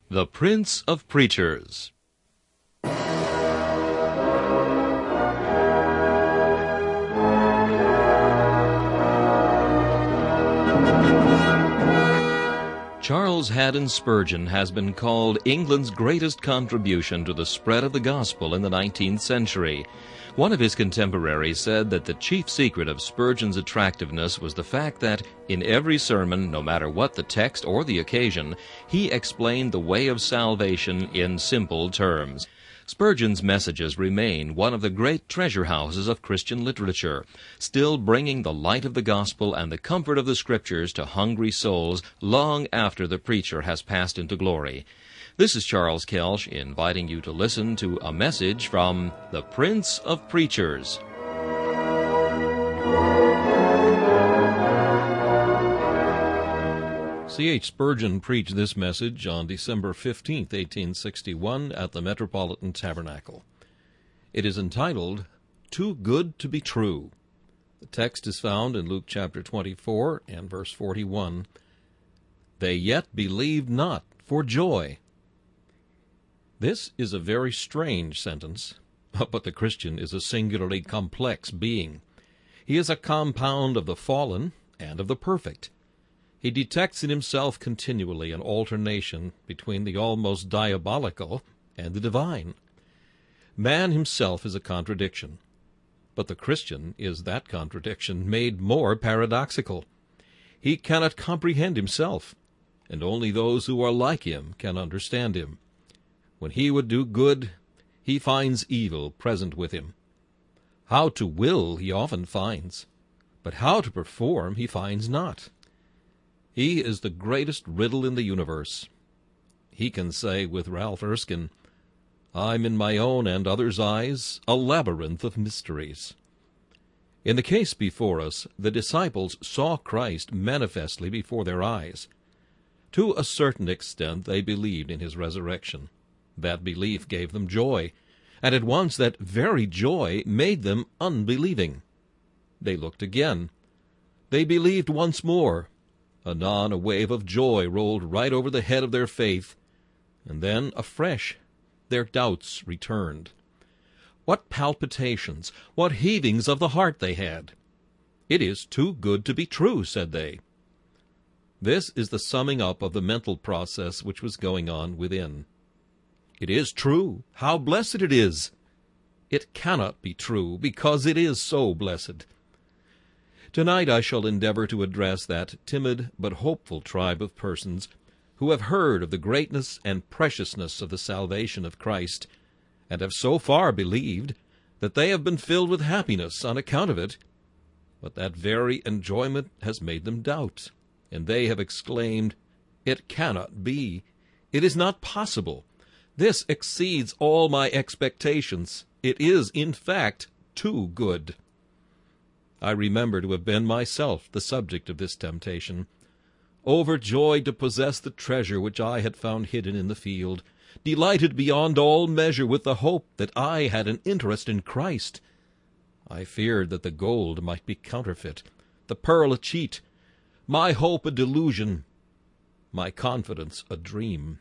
The Prince of Preachers. Charles Haddon Spurgeon has been called England's greatest contribution to the spread of the gospel in the 19th century. One of his contemporaries said that the chief secret of Spurgeon's attractiveness was the fact that, in every sermon, no matter what the text or the occasion, he explained the way of salvation in simple terms. Spurgeon's messages remain one of the great treasure houses of Christian literature, still bringing the light of the gospel and the comfort of the Scriptures to hungry souls long after the preacher has passed into glory. This is Charles Kelsch inviting you to listen to a message from the Prince of Preachers. C.H. Spurgeon preached this message on December 15, 1861, at the Metropolitan Tabernacle. It is entitled, Too Good to be True. The text is found in Luke chapter 24 and verse 41. They yet believed not for joy. This is a very strange sentence, but the Christian is a singularly complex being. He is a compound of the fallen and of the perfect. He detects in himself continually an alternation between the almost diabolical and the divine. Man himself is a contradiction, but the Christian is that contradiction made more paradoxical. He cannot comprehend himself, and only those who are like him can understand him. When he would do good, he finds evil present with him. How to will he often finds, but how to perform he finds not. He is the greatest riddle in the universe. He can say with Ralph Erskine, I'm in my own and others' eyes a labyrinth of mysteries. In the case before us, the disciples saw Christ manifestly before their eyes. To a certain extent they believed in his resurrection. That belief gave them joy, and at once that very joy made them unbelieving. They looked again. They believed once more. Anon a wave of joy rolled right over the head of their faith, and then, afresh, their doubts returned. What palpitations, what heavings of the heart they had! It is too good to be true, said they. This is the summing up of the mental process which was going on within. It is true. How blessed it is! It cannot be true, because it is so blessed. Tonight I shall endeavor to address that timid but hopeful tribe of persons who have heard of the greatness and preciousness of the salvation of Christ, and have so far believed that they have been filled with happiness on account of it. But that very enjoyment has made them doubt, and they have exclaimed, It cannot be. It is not possible. This exceeds all my expectations. It is, in fact, too good. I remember to have been myself the subject of this temptation. Overjoyed to possess the treasure which I had found hidden in the field, delighted beyond all measure with the hope that I had an interest in Christ, I feared that the gold might be counterfeit, the pearl a cheat, my hope a delusion, my confidence a dream.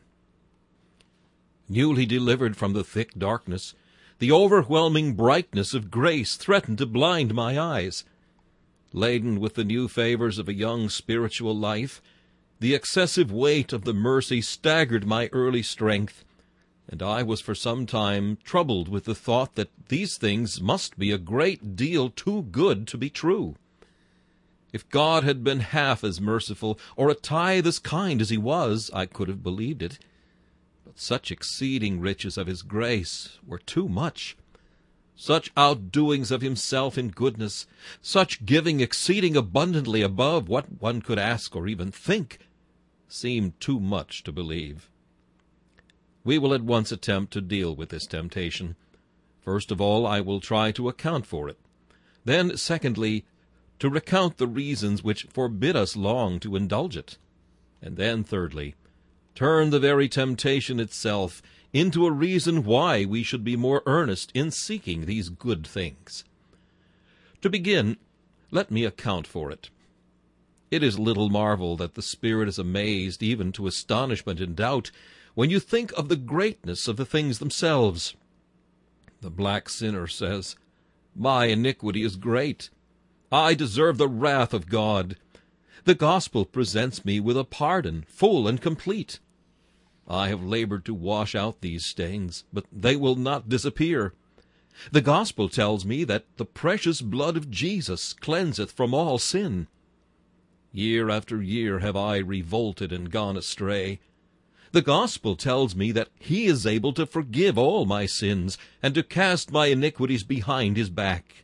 Newly delivered from the thick darkness, the overwhelming brightness of grace threatened to blind my eyes. Laden with the new favors of a young spiritual life, the excessive weight of the mercy staggered my early strength, and I was for some time troubled with the thought that these things must be a great deal too good to be true. If God had been half as merciful, or a tithe as kind as he was, I could have believed it. But such exceeding riches of his grace were too much. Such outdoings of himself in goodness, such giving exceeding abundantly above what one could ask or even think, seemed too much to believe. We will at once attempt to deal with this temptation. First of all, I will try to account for it. Then, secondly, to recount the reasons which forbid us long to indulge it. And then, thirdly, turn the very temptation itself into a reason why we should be more earnest in seeking these good things. To begin, let me account for it. It is little marvel that the Spirit is amazed even to astonishment and doubt when you think of the greatness of the things themselves. The black sinner says, "My iniquity is great. I deserve the wrath of God. The gospel presents me with a pardon, full and complete. I have labored to wash out these stains, but they will not disappear. The gospel tells me that the precious blood of Jesus cleanseth from all sin. Year after year have I revolted and gone astray. The gospel tells me that he is able to forgive all my sins and to cast my iniquities behind his back."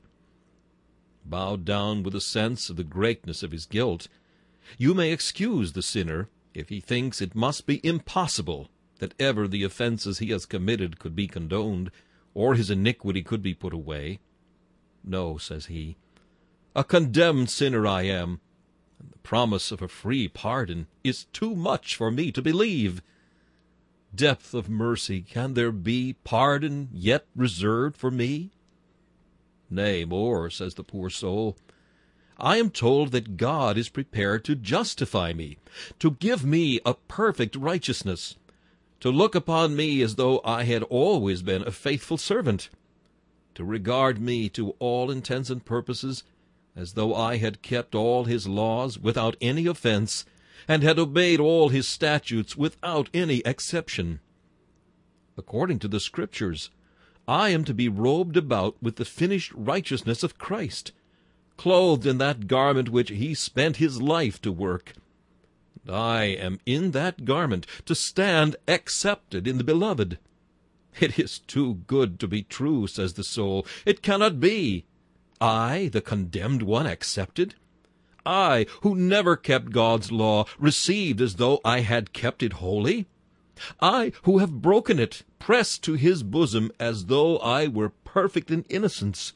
Bowed down with a sense of the greatness of his guilt, you may excuse the sinner if he thinks it must be impossible that ever the offenses he has committed could be condoned, or his iniquity could be put away. "No," says he, "a condemned sinner I am, and the promise of a free pardon is too much for me to believe. Depth of mercy, can there be pardon yet reserved for me? Nay, more," says the poor soul, "I am told that God is prepared to justify me, to give me a perfect righteousness, to look upon me as though I had always been a faithful servant, to regard me to all intents and purposes as though I had kept all his laws without any offense, and had obeyed all his statutes without any exception. According to the Scriptures, I am to be robed about with the finished righteousness of Christ, clothed in that garment which he spent his life to work. And I am in that garment to stand accepted in the Beloved. It is too good to be true, says the soul. It cannot be. I, the condemned one, accepted? I, who never kept God's law, received as though I had kept it wholly? I, who have broken it, pressed to his bosom as though I were perfect in innocence?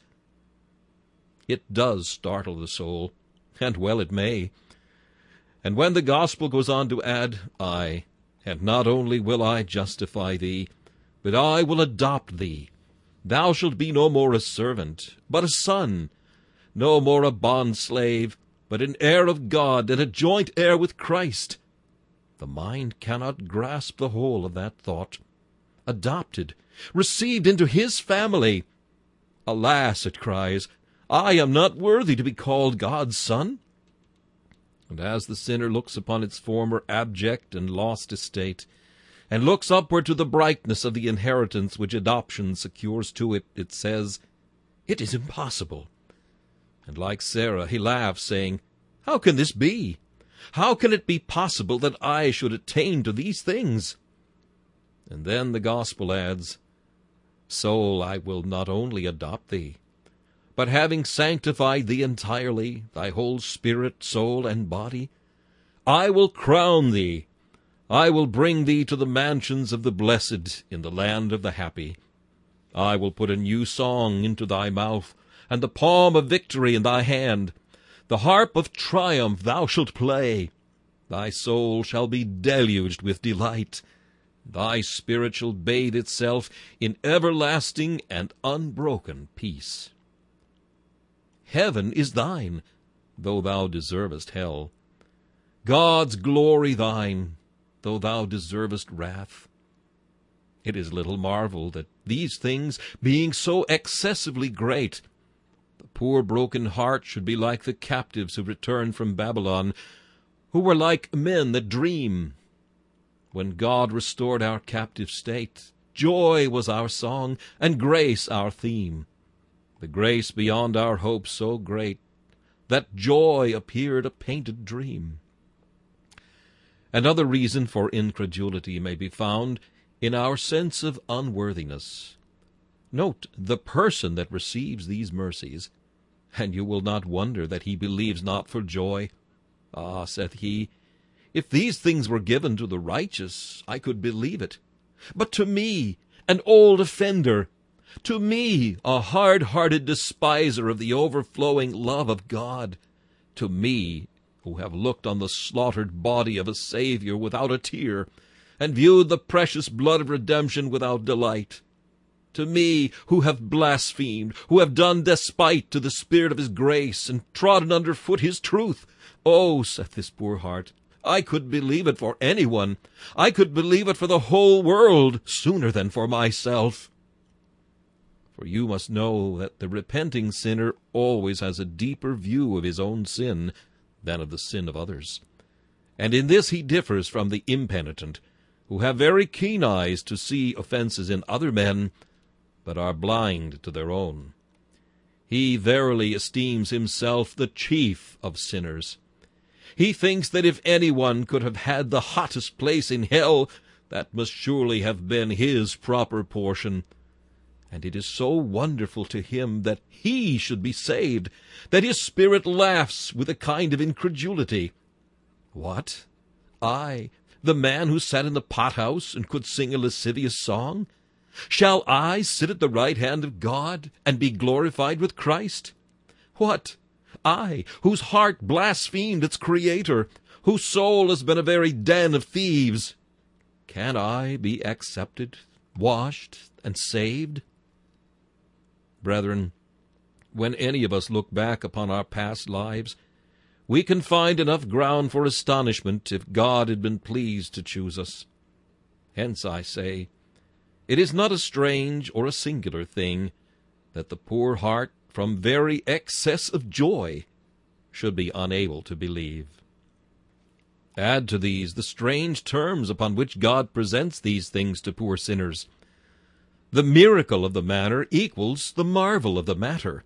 It does startle the soul, and well it may. And when the gospel goes on to add, "Aye, and not only will I justify thee, but I will adopt thee. Thou shalt be no more a servant, but a son, no more a bondslave, but an heir of God and a joint heir with Christ," the mind cannot grasp the whole of that thought. Adopted, received into his family. "Alas," it cries, "I am not worthy to be called God's son." And as the sinner looks upon its former abject and lost estate, and looks upward to the brightness of the inheritance which adoption secures to it, it says, "It is impossible." And like Sarah, he laughs, saying, "How can this be? How can it be possible that I should attain to these things?" And then the gospel adds, "Soul, I will not only adopt thee, but having sanctified thee entirely, thy whole spirit, soul, and body, I will crown thee. I will bring thee to the mansions of the blessed in the land of the happy. I will put a new song into thy mouth, and the palm of victory in thy hand. The harp of triumph thou shalt play. Thy soul shall be deluged with delight. Thy spirit shall bathe itself in everlasting and unbroken peace. Heaven is thine, though thou deservest hell. God's glory thine, though thou deservest wrath. It is little marvel that these things, being so excessively great, the poor broken heart should be like the captives who returned from Babylon, who were like men that dream. When God restored our captive state, joy was our song, and grace our theme. The grace beyond our hope so great, that joy appeared a painted dream. Another reason for incredulity may be found in our sense of unworthiness. Note the person that receives these mercies, and you will not wonder that he believes not for joy. "Ah," saith he, "if these things were given to the righteous, I could believe it. But to me, an old offender, to me, a hard-hearted despiser of the overflowing love of God, to me, who have looked on the slaughtered body of a Savior without a tear, and viewed the precious blood of redemption without delight, to me, who have blasphemed, who have done despite to the Spirit of his grace, and trodden under foot his truth, oh," saith this poor heart, I could believe it for anyone. I could believe it for the whole world sooner than for myself. For you must know that the repenting sinner always has a deeper view of his own sin than of the sin of others. And in this he differs from the impenitent, who have very keen eyes to see offenses in other men, but are blind to their own. He verily esteems himself the chief of sinners. He thinks that if anyone could have had the hottest place in hell, that must surely have been his proper portion. And it is so wonderful to him that he should be saved, that his spirit laughs with a kind of incredulity. What? I, the man who sat in the pothouse and could sing a lascivious song? Shall I sit at the right hand of God and be glorified with Christ? What? I, whose heart blasphemed its Creator, whose soul has been a very den of thieves, can I be accepted, washed, and saved? Brethren, when any of us look back upon our past lives, we can find enough ground for astonishment if God had been pleased to choose us. Hence, I say, it is not a strange or a singular thing that the poor heart, from very excess of joy, should be unable to believe. Add to these the strange terms upon which God presents these things to poor sinners. The miracle of the matter equals the marvel of the matter.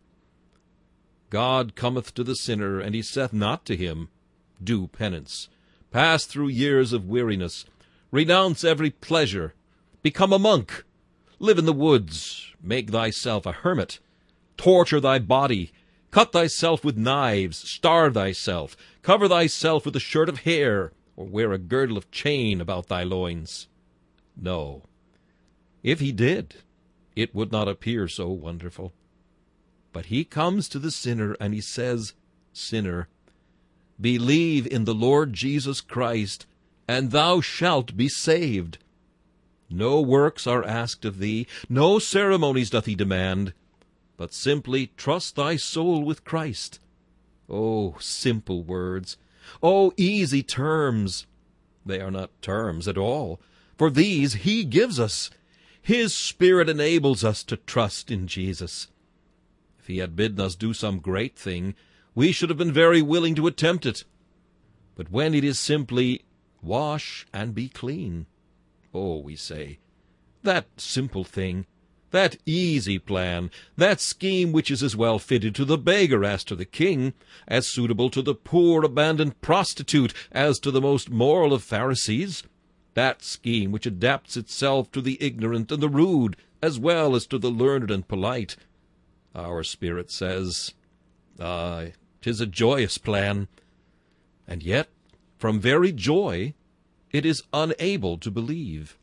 God cometh to the sinner, and he saith not to him, Do penance, pass through years of weariness, renounce every pleasure, become a monk, live in the woods, make thyself a hermit, torture thy body, cut thyself with knives, starve thyself, cover thyself with a shirt of hair, or wear a girdle of chain about thy loins. No. If he did, it would not appear so wonderful. But he comes to the sinner, and he says, Sinner, believe in the Lord Jesus Christ, and thou shalt be saved. No works are asked of thee, no ceremonies doth he demand, but simply trust thy soul with Christ. Oh, simple words! Oh, easy terms! They are not terms at all, for these he gives us. His Spirit enables us to trust in Jesus. If he had bidden us do some great thing, we should have been very willing to attempt it. But when it is simply, wash and be clean, oh, we say, that simple thing, that easy plan, that scheme which is as well fitted to the beggar as to the king, as suitable to the poor abandoned prostitute as to the most moral of Pharisees, that scheme which adapts itself to the ignorant and the rude as well as to the learned and polite, our spirit says, 'tis a joyous plan, and yet, from very joy, it is unable to believe.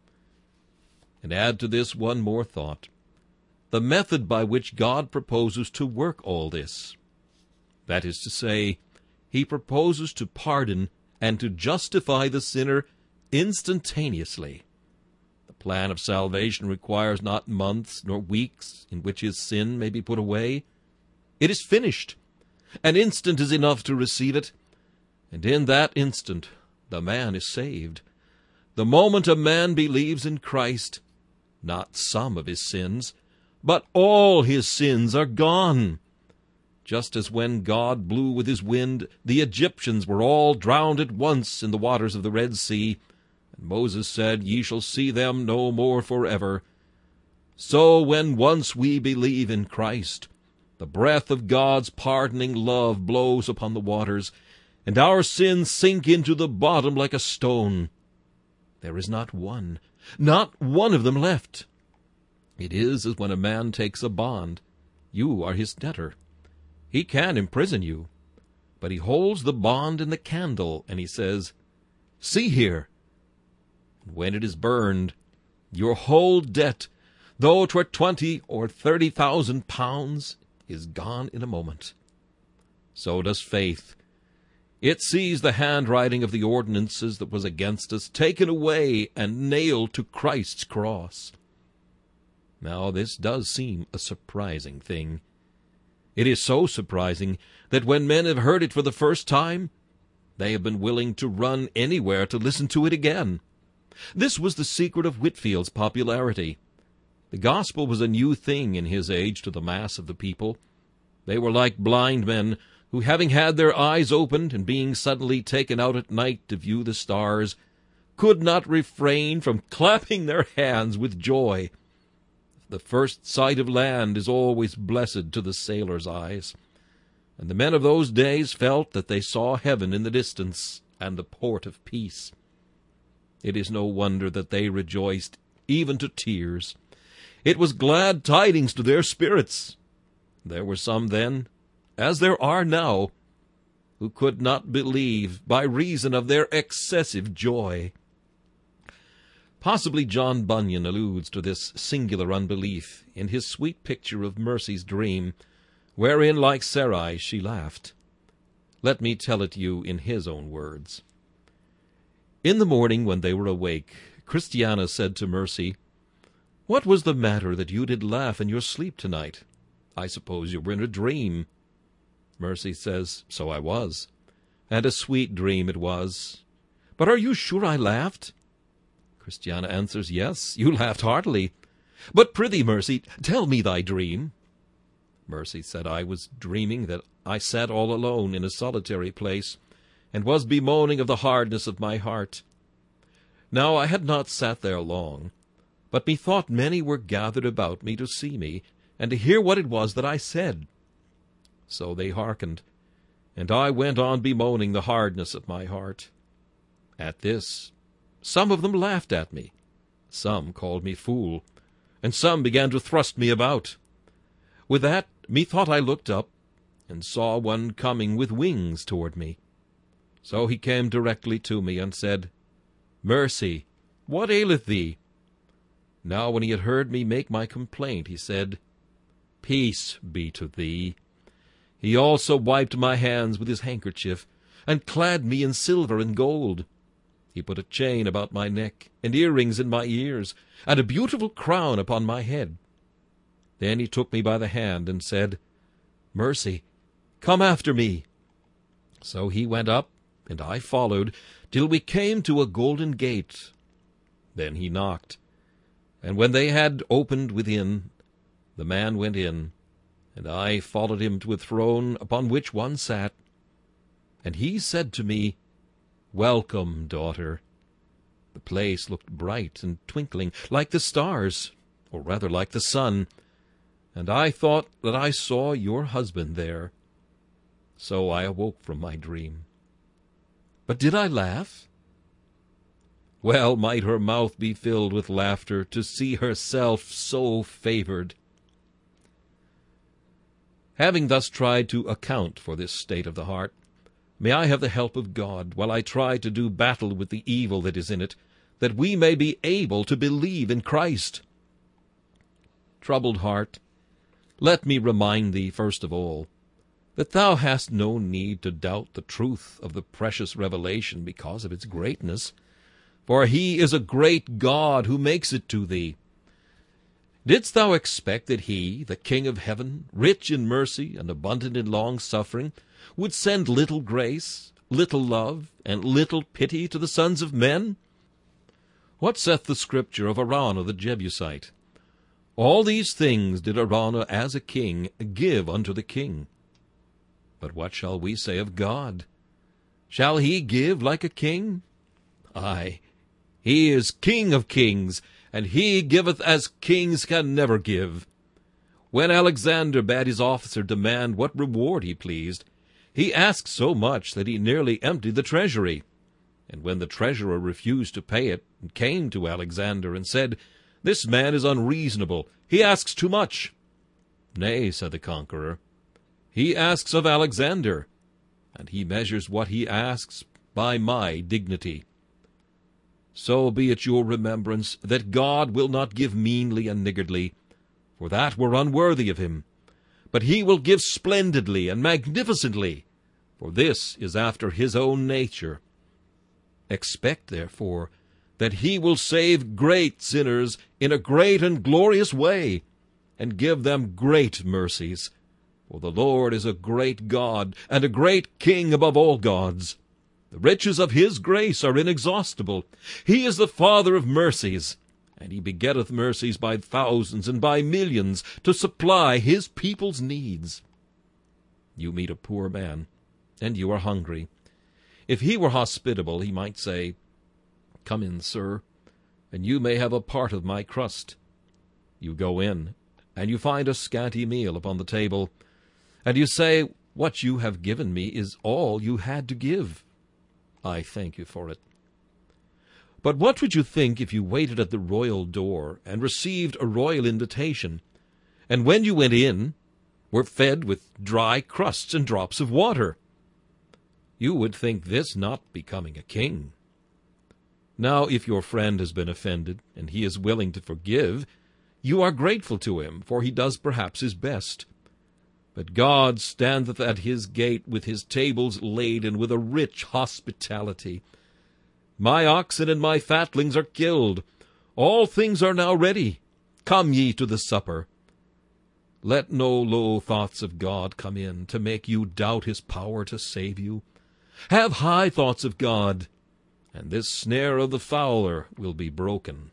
And add to this one more thought, the method by which God proposes to work all this. That is to say, he proposes to pardon and to justify the sinner instantaneously. The plan of salvation requires not months nor weeks in which his sin may be put away. It is finished. An instant is enough to receive it, and in that instant the man is saved. The moment a man believes in Christ, not some of his sins, but all his sins are gone. Just as when God blew with his wind, the Egyptians were all drowned at once in the waters of the Red Sea, and Moses said, Ye shall see them no more forever. So when once we believe in Christ, the breath of God's pardoning love blows upon the waters, and our sins sink into the bottom like a stone. There is not one of them left. It is as when a man takes a bond. You are his debtor. He can imprison you, but he holds the bond in the candle, and he says, See here. And when it is burned, your whole debt, though 'twere 20 or 30,000 pounds, is gone in a moment. So does faith. It sees the handwriting of the ordinances that was against us taken away and nailed to Christ's cross. Now this does seem a surprising thing. It is so surprising that when men have heard it for the first time, They have been willing to run anywhere to listen to it again. This was the secret of Whitfield's popularity. The gospel was a new thing in his age to the mass of the people. They were like blind men who, having had their eyes opened and being suddenly taken out at night to view the stars, could not refrain from clapping their hands with joy. The first sight of land is always blessed to the sailor's eyes, and the men of those days felt that they saw heaven in the distance and the port of peace. It is no wonder that they rejoiced even to tears. It was glad tidings to their spirits. There were some then, as there are now, who could not believe by reason of their excessive joy. Possibly John Bunyan alludes to this singular unbelief in his sweet picture of Mercy's dream, wherein, like Sarai, she laughed. Let me tell it you in his own words. In the morning, when they were awake, Christiana said to Mercy, "What was the matter that you did laugh in your sleep tonight? I suppose you were in a dream." Mercy says, "So I was, and a sweet dream it was. But are you sure I laughed?" Christiana answers, "Yes, you laughed heartily. But prithee, Mercy, tell me thy dream." Mercy said, "I was dreaming that I sat all alone in a solitary place, and was bemoaning of the hardness of my heart. Now I had not sat there long, but methought many were gathered about me to see me, and to hear what it was that I said. So they hearkened, and I went on bemoaning the hardness of my heart. At this, some of them laughed at me, some called me fool, and some began to thrust me about. With that, methought I looked up, and saw one coming with wings toward me. So he came directly to me, and said, Mercy, what aileth thee? Now when he had heard me make my complaint, he said, Peace be to thee. He also wiped my hands with his handkerchief, and clad me in silver and gold. He put a chain about my neck, and earrings in my ears, and a beautiful crown upon my head. Then he took me by the hand, and said, Mercy, come after me. So he went up, and I followed, till we came to a golden gate. Then he knocked, and when they had opened within, the man went in, and I followed him to a throne upon which one sat. And he said to me, Welcome, daughter. The place looked bright and twinkling, like the stars, or rather like the sun, and I thought that I saw your husband there. So I awoke from my dream. But did I laugh? Well might her mouth be filled with laughter to see herself so favored. Having thus tried to account for this state of the heart, may I have the help of God while I try to do battle with the evil that is in it, that we may be able to believe in Christ. Troubled heart, let me remind thee, first of all, that thou hast no need to doubt the truth of the precious revelation because of its greatness, for he is a great God who makes it to thee. Didst thou expect that he, the King of heaven, rich in mercy and abundant in long-suffering, would send little grace, little love, and little pity to the sons of men? What saith the Scripture of Araunah the Jebusite? All these things did Araunah as a king give unto the king. But what shall we say of God? Shall he give like a king? Aye, he is King of kings, and he giveth as kings can never give. When Alexander bade his officer demand what reward he pleased, he asked so much that he nearly emptied the treasury. And when the treasurer refused to pay it, and came to Alexander and said, This man is unreasonable, he asks too much. Nay, said the conqueror, he asks of Alexander, and he measures what he asks by my dignity. So be it your remembrance that God will not give meanly and niggardly, for that were unworthy of him, but he will give splendidly and magnificently, for this is after his own nature. Expect, therefore, that he will save great sinners in a great and glorious way, and give them great mercies. For the Lord is a great God, and a great King above all gods. The riches of his grace are inexhaustible. He is the Father of mercies, and he begetteth mercies by thousands and by millions to supply his people's needs. You meet a poor man, and you are hungry. If he were hospitable, he might say, "Come in, sir, and you may have a part of my crust." You go in, and you find a scanty meal upon the table, and you say, "What you have given me is all you had to give. I thank you for it." But what would you think if you waited at the royal door and received a royal invitation, and when you went in, were fed with dry crusts and drops of water? You would think this not becoming a king. Now, if your friend has been offended, and he is willing to forgive, you are grateful to him, for he does perhaps his best. But God standeth at his gate with his tables laden with a rich hospitality. My oxen and my fatlings are killed. All things are now ready. Come ye to the supper. Let no low thoughts of God come in to make you doubt his power to save you. Have high thoughts of God, and this snare of the fowler will be broken.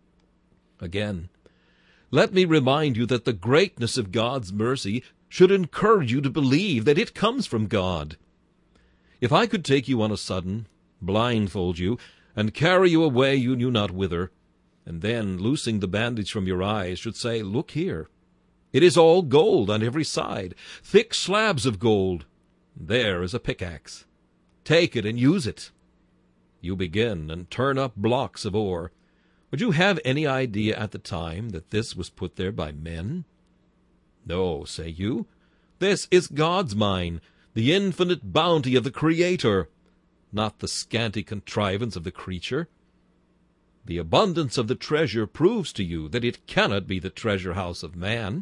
Again, let me remind you that the greatness of God's mercy should encourage you to believe that it comes from God. If I could take you on a sudden, blindfold you, and carry you away you knew not whither, and then, loosing the bandage from your eyes, should say, "Look here, it is all gold on every side, thick slabs of gold. There is a pickaxe. Take it and use it." You begin and turn up blocks of ore. Would you have any idea at the time that this was put there by men? No, say you. This is God's mine, the infinite bounty of the Creator, not the scanty contrivance of the creature. The abundance of the treasure proves to you that it cannot be the treasure house of man.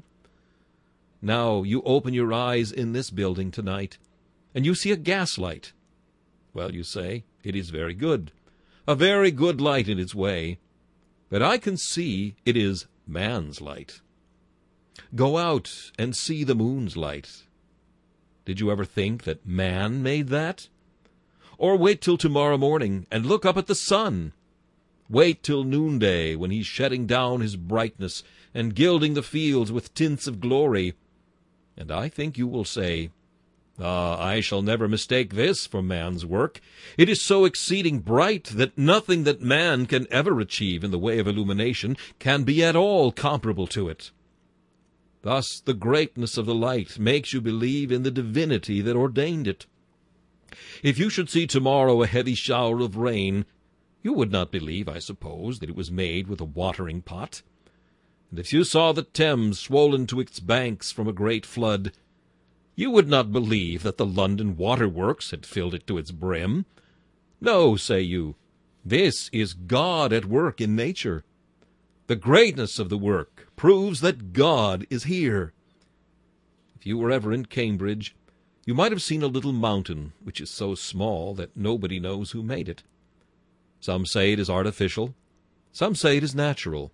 Now you open your eyes in this building tonight, and you see a gas light. Well, you say, it is very good, a very good light in its way, but I can see it is man's light. Go out and see the moon's light. Did you ever think that man made that? Or wait till tomorrow morning and look up at the sun. Wait till noonday, when he's shedding down his brightness and gilding the fields with tints of glory, and I think you will say, I shall never mistake this for man's work. It is so exceeding bright that nothing that man can ever achieve in the way of illumination can be at all comparable to it. Thus the greatness of the light makes you believe in the divinity that ordained it. If you should see tomorrow a heavy shower of rain, you would not believe, I suppose, that it was made with a watering pot. And if you saw the Thames swollen to its banks from a great flood, you would not believe that the London waterworks had filled it to its brim. No, say you, this is God at work in nature. The greatness of the work proves that God is here. If you were ever in Cambridge, you might have seen a little mountain which is so small that nobody knows who made it. Some say it is artificial, some say it is natural.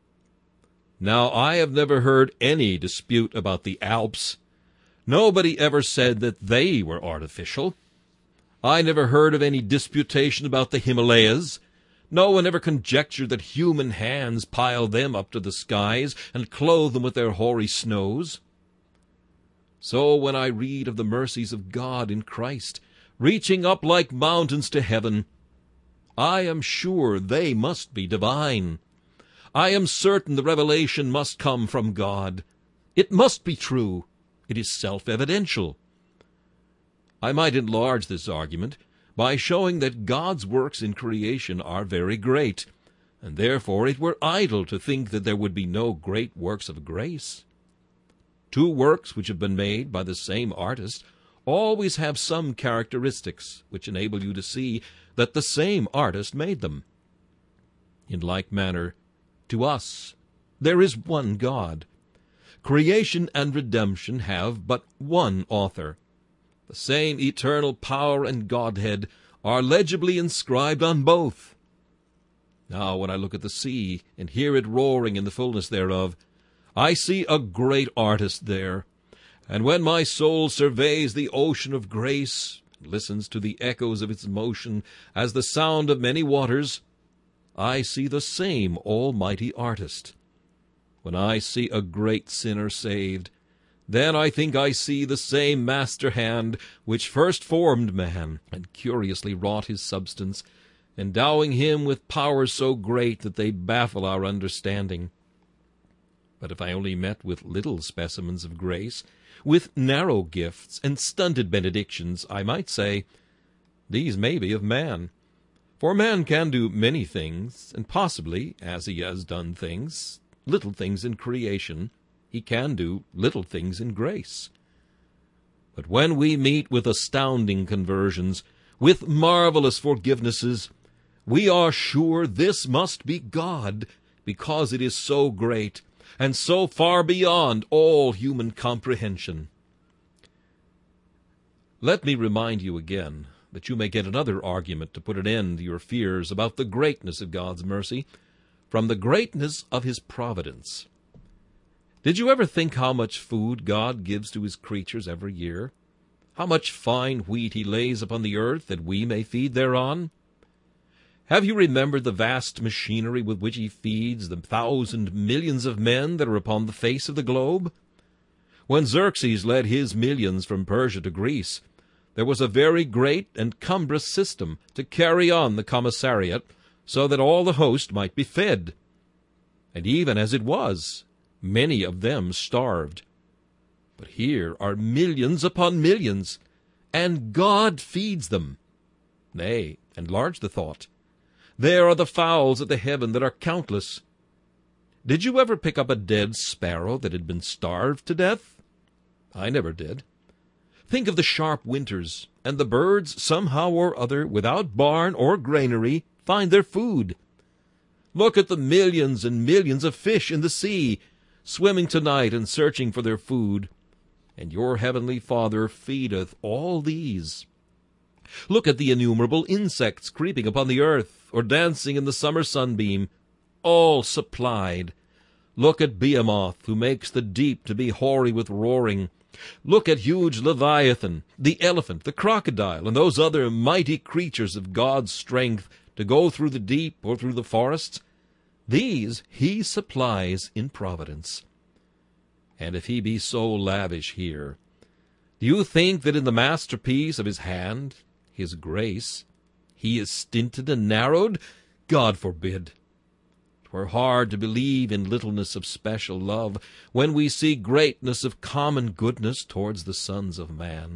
Now, I have never heard any dispute about the Alps. Nobody ever said that they were artificial. I never heard of any disputation about the Himalayas. No one ever conjectured that human hands piled them up to the skies and clothed them with their hoary snows. So when I read of the mercies of God in Christ, reaching up like mountains to heaven, I am sure they must be divine. I am certain the revelation must come from God. It must be true. It is self-evidential. I might enlarge this argument by showing that God's works in creation are very great, and therefore it were idle to think that there would be no great works of grace. Two works which have been made by the same artist always have some characteristics which enable you to see that the same artist made them. In like manner, to us there is one God. Creation and redemption have but one author. The same eternal power and Godhead are legibly inscribed on both. Now, when I look at the sea and hear it roaring in the fullness thereof, I see a great artist there. And when my soul surveys the ocean of grace, listens to the echoes of its motion as the sound of many waters, I see the same almighty artist. When I see a great sinner saved, then I think I see the same master hand which first formed man, and curiously wrought his substance, endowing him with powers so great that they baffle our understanding. But if I only met with little specimens of grace, with narrow gifts and stunted benedictions, I might say, these may be of man. For man can do many things, and possibly, as he has done things, little things in creation, he can do little things in grace. But when we meet with astounding conversions, with marvelous forgivenesses, we are sure this must be God, because it is so great, and so far beyond all human comprehension. Let me remind you again, that you may get another argument to put an end to your fears about the greatness of God's mercy, from the greatness of his providence. Did you ever think how much food God gives to his creatures every year? How much fine wheat he lays upon the earth that we may feed thereon? Have you remembered the vast machinery with which he feeds the 1,000 millions of men that are upon the face of the globe? When Xerxes led his millions from Persia to Greece, there was a very great and cumbrous system to carry on the commissariat so that all the host might be fed. And even as it was, many of them starved. But here are millions upon millions, and God feeds them. Nay, enlarge the thought. There are the fowls of the heaven that are countless. Did you ever pick up a dead sparrow that had been starved to death? I never did. Think of the sharp winters, and the birds, somehow or other, without barn or granary, find their food. Look at the millions and millions of fish in the sea, swimming tonight and searching for their food, and your heavenly Father feedeth all these. Look at the innumerable insects creeping upon the earth, or dancing in the summer sunbeam, all supplied. Look at Behemoth, who makes the deep to be hoary with roaring. Look at huge Leviathan, the elephant, the crocodile, and those other mighty creatures of God's strength to go through the deep or through the forests. These he supplies in providence. And if he be so lavish here, do you think that in the masterpiece of his hand, his grace, he is stinted and narrowed? God forbid. 'Twere hard to believe in littleness of special love when we see greatness of common goodness towards the sons of man.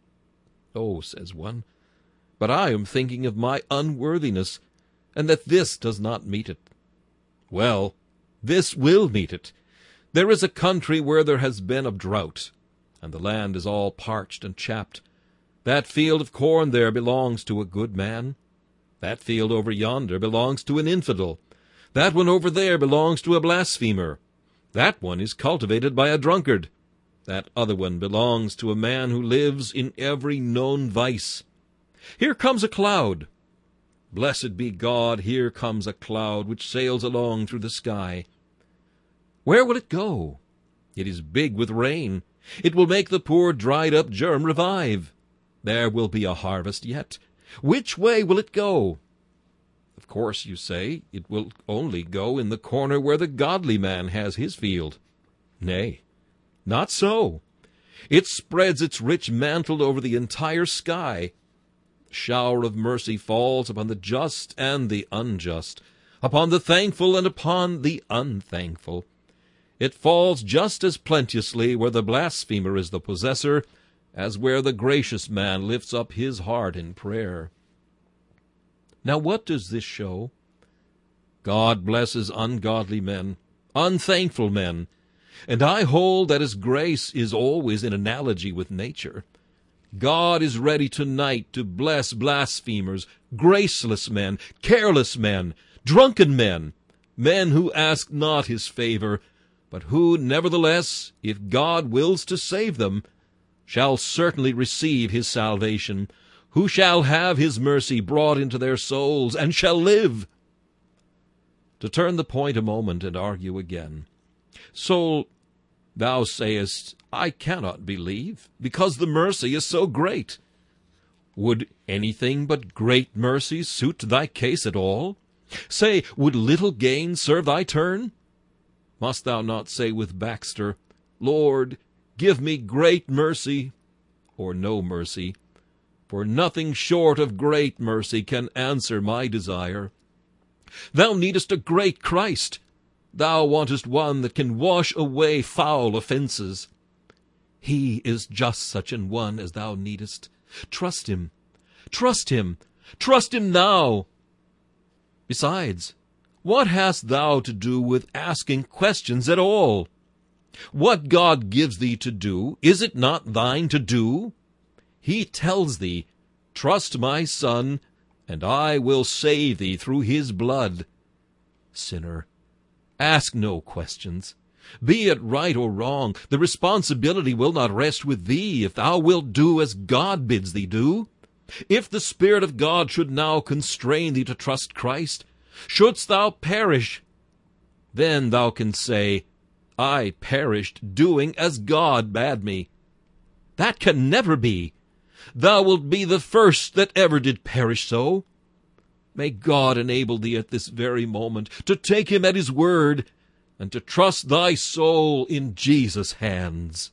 Oh, says one, but I am thinking of my unworthiness, and that this does not meet it. Well, this will meet it. There is a country where there has been a drought, and the land is all parched and chapped. That field of corn there belongs to a good man. That field over yonder belongs to an infidel. That one over there belongs to a blasphemer. That one is cultivated by a drunkard. That other one belongs to a man who lives in every known vice. Here comes a cloud. Blessed be God, here comes a cloud which sails along through the sky. Where will it go? It is big with rain. It will make the poor dried-up germ revive. There will be a harvest yet. Which way will it go? Of course, you say, it will only go in the corner where the godly man has his field. Nay, not so. It spreads its rich mantle over the entire sky. The shower of mercy falls upon the just and the unjust, upon the thankful and upon the unthankful. It falls just as plenteously where the blasphemer is the possessor, as where the gracious man lifts up his heart in prayer. Now what does this show? God blesses ungodly men, unthankful men, and I hold that his grace is always in analogy with nature. God is ready tonight to bless blasphemers, graceless men, careless men, drunken men, men who ask not his favor, but who, nevertheless, if God wills to save them, shall certainly receive his salvation, who shall have his mercy brought into their souls, and shall live. To turn the point a moment and argue again. Soul, thou sayest, I cannot believe, because the mercy is so great. Would anything but great mercy suit thy case at all? Say, would little gain serve thy turn? Must thou not say with Baxter, Lord, give me great mercy, or no mercy? For nothing short of great mercy can answer my desire. Thou needest a great Christ. Thou wantest one that can wash away foul offenses. He is just such an one as thou needest. Trust him. Trust him. Trust him now. Besides, what hast thou to do with asking questions at all? What God gives thee to do, is it not thine to do? He tells thee, Trust my Son, and I will save thee through his blood. Sinner, ask no questions. Be it right or wrong, the responsibility will not rest with thee if thou wilt do as God bids thee do. If the Spirit of God should now constrain thee to trust Christ, shouldst thou perish, then thou canst say, I perished doing as God bade me. That can never be. Thou wilt be the first that ever did perish so. May God enable thee at this very moment to take him at his word, and to trust thy soul in Jesus' hands.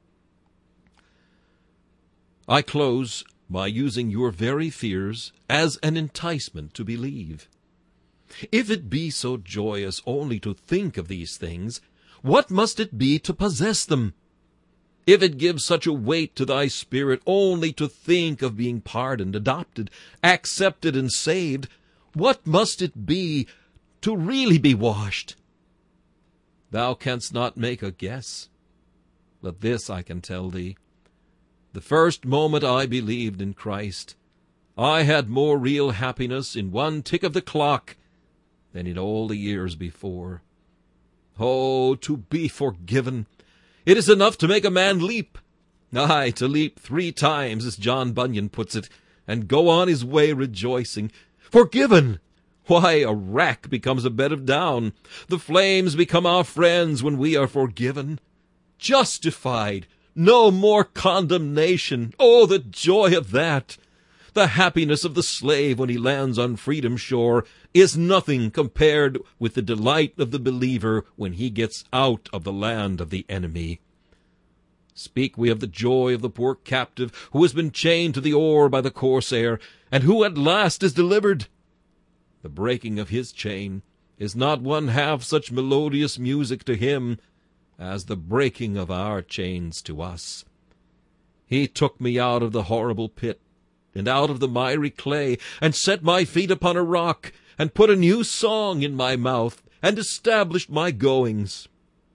I close by using your very fears as an enticement to believe. If it be so joyous only to think of these things, what must it be to possess them? If it gives such a weight to thy spirit only to think of being pardoned, adopted, accepted, and saved, what must it be to really be washed? Thou canst not make a guess, but this I can tell thee. The first moment I believed in Christ, I had more real happiness in one tick of the clock than in all the years before. Oh, to be forgiven! It is enough to make a man leap. Aye, to leap 3 times, as John Bunyan puts it, and go on his way rejoicing. Forgiven! Why, a rack becomes a bed of down. The flames become our friends when we are forgiven. Justified! No more condemnation. Oh, the joy of that! The happiness of the slave when he lands on freedom's shore is nothing compared with the delight of the believer when he gets out of the land of the enemy. Speak we of the joy of the poor captive who has been chained to the oar by the corsair, and who at last is delivered. The breaking of his chain is not one half such melodious music to him as the breaking of our chains to us. He took me out of the horrible pit, and out of the miry clay, and set my feet upon a rock, and put a new song in my mouth, and established my goings.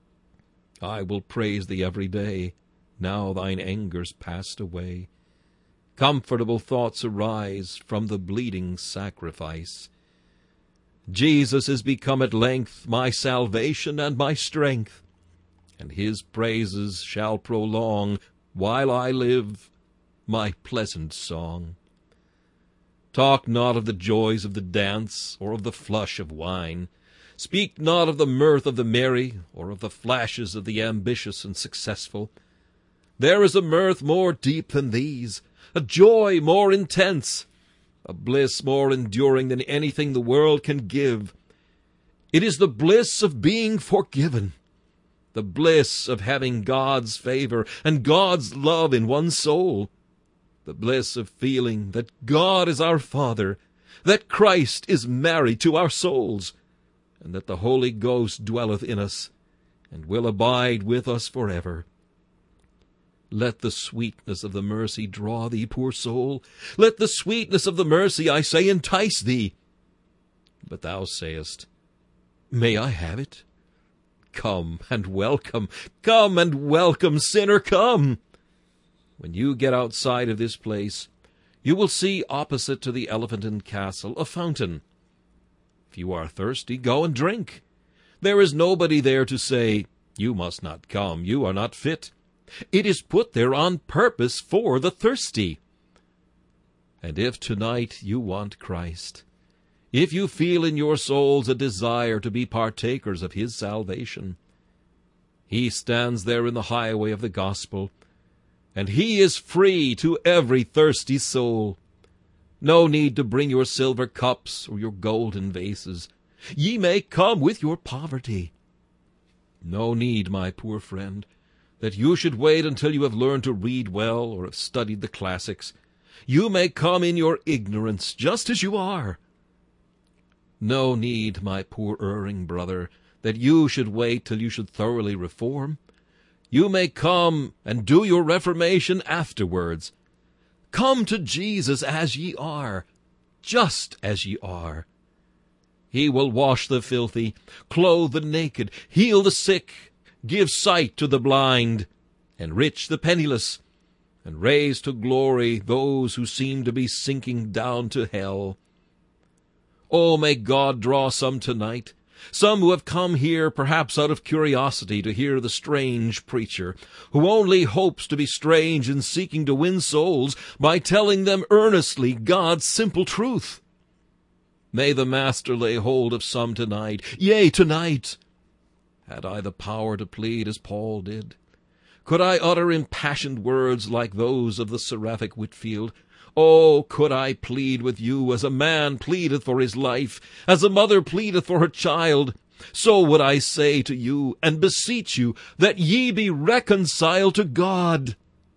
I will praise thee every day, now thine anger's passed away. Comfortable thoughts arise from the bleeding sacrifice. Jesus is become at length my salvation and my strength, and his praises shall prolong, while I live, my pleasant song. Talk not of the joys of the dance, or of the flush of wine. Speak not of the mirth of the merry, or of the flashes of the ambitious and successful. There is a mirth more deep than these, a joy more intense, a bliss more enduring than anything the world can give. It is the bliss of being forgiven, the bliss of having God's favor and God's love in one's soul, the bliss of feeling that God is our Father, that Christ is married to our souls, and that the Holy Ghost dwelleth in us, and will abide with us forever. Let the sweetness of the mercy draw thee, poor soul. Let the sweetness of the mercy, I say, entice thee. But thou sayest, May I have it? Come and welcome, sinner, come. When you get outside of this place, you will see opposite to the Elephant and Castle a fountain. If you are thirsty, go and drink. There is nobody there to say, You must not come, you are not fit. It is put there on purpose for the thirsty. And if tonight you want Christ, if you feel in your souls a desire to be partakers of his salvation, he stands there in the highway of the gospel, and he is free to every thirsty soul. No need to bring your silver cups or your golden vases. Ye may come with your poverty. No need, my poor friend, that you should wait until you have learned to read well or have studied the classics. You may come in your ignorance, just as you are. No need, my poor erring brother, that you should wait till you should thoroughly reform. You may come and do your reformation afterwards. Come to Jesus as ye are, just as ye are. He will wash the filthy, clothe the naked, heal the sick, give sight to the blind, enrich the penniless, and raise to glory those who seem to be sinking down to hell. Oh, may God draw some tonight, some who have come here perhaps out of curiosity to hear the strange preacher, who only hopes to be strange in seeking to win souls by telling them earnestly God's simple truth. May the Master lay hold of some tonight, yea, tonight. Had I the power to plead as Paul did? Could I utter impassioned words like those of the seraphic Whitfield? Oh, could I plead with you as a man pleadeth for his life, as a mother pleadeth for her child, so would I say to you and beseech you that ye be reconciled to God.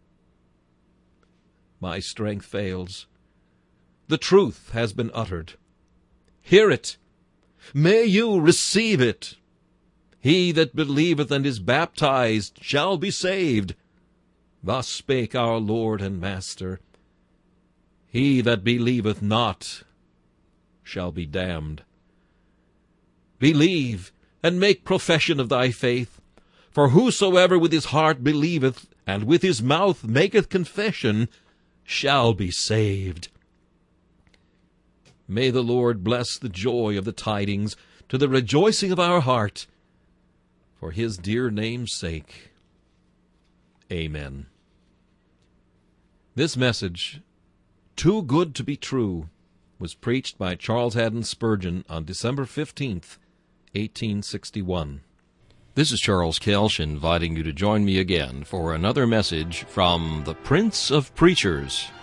My strength fails. The truth has been uttered. Hear it. May you receive it. He that believeth and is baptized shall be saved. Thus spake our Lord and Master. He that believeth not shall be damned. Believe, and make profession of thy faith. For whosoever with his heart believeth, and with his mouth maketh confession, shall be saved. May the Lord bless the joy of the tidings to the rejoicing of our heart, for his dear name's sake. Amen. This message, Too Good to be True, was preached by Charles Haddon Spurgeon on December 15th, 1861. This is Charles Kelsch inviting you to join me again for another message from the Prince of Preachers.